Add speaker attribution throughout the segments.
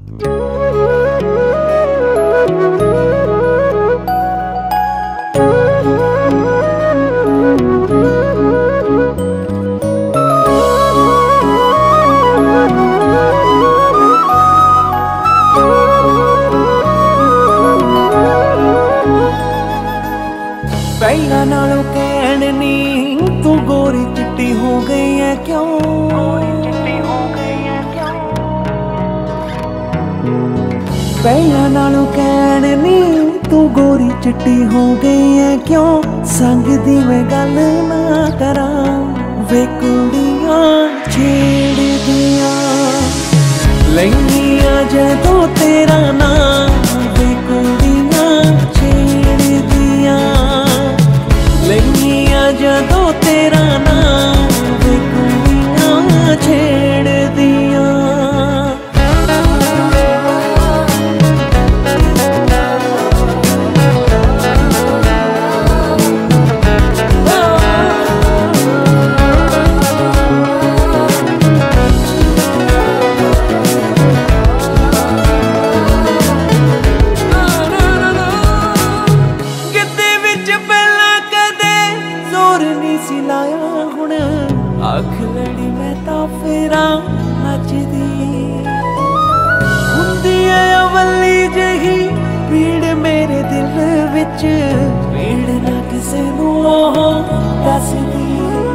Speaker 1: पहला नालों कहन नी तू गोरी चिट्टी हो गई है क्यों? पहला नालों कहन नी तू गोरी चिट्टी हो गई है क्यों? संग दी मैं गल ना करा वे कुड़ियां छेड़ दिया लैनिया जदों तेरा नाम वे कुड़ियां छेड़ दिया लैनिया जदों तेरा नाम वे कुड़ियां छेड़ दिया। अख लड़ी मैं तो फेरा नचदी हुंदी है अवली जही पीड़ मेरे दिल विच पीड़ ना किसे नूं दसदी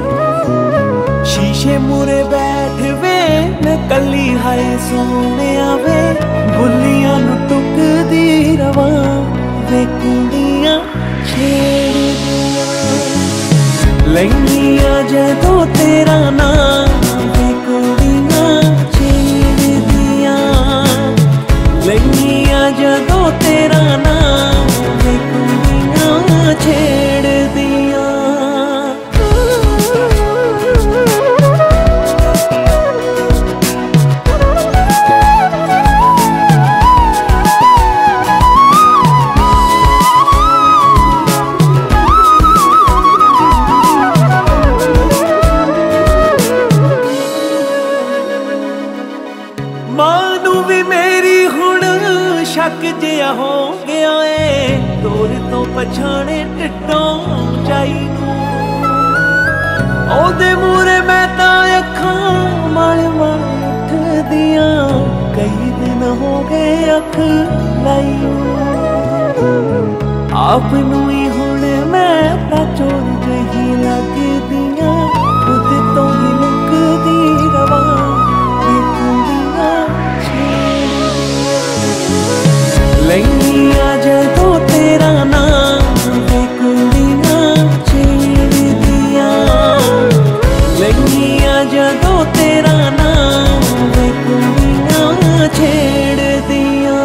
Speaker 1: शीशे मुरे बैठ वे मैं कली हाय सोने आवे बुलियां नूं टुकदी रवां वे कुड़ियां छेड़ दियां लैनिया जदों तेरा नाम वे कुड़ियां छेड़ दिया लैनिया जदों तेरा नाम वे कुड़ियां छेड़ दिया। मानू भी मेरी हुण शक जिहा हो गया है दूर तो पछाणे टिड्डों जाई नूं ओदे मूरे मैं तां अखां माल माल उठदियां कई दिन हो गए अख लाई आप नूं ही हुण मैं तां चोर जही लगदियां खुद तो ही लुकदी रवां लैनिया जदों तेरा नाम वे कुड़ियां छेड़ दिया लैनिया जदों तेरा नाम वे कुड़ियां छेड़ दिया।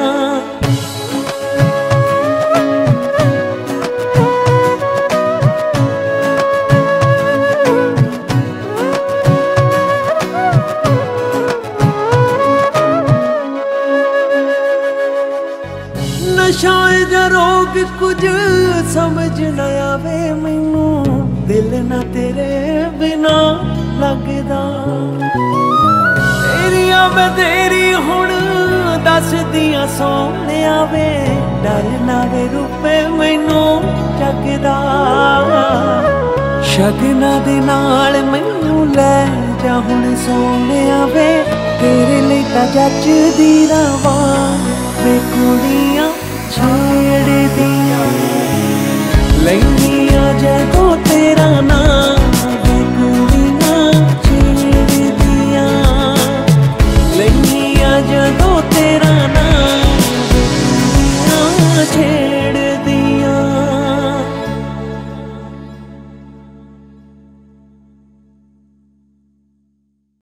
Speaker 1: शायद रोग कुछ समझ न आवे मैनू दिल ना तेरे बिना लगदा तेरिया मैं तेरी हुण दस दियां सोने आवे डर ना वे रूपे मैनू जगदा शगना दे नाल मैनू लै जा हुण सोने आवे तेरे लिए तां जचदी रवां वे कुड़ियां छेड़ दिया लैनिया जदों तेरा नाम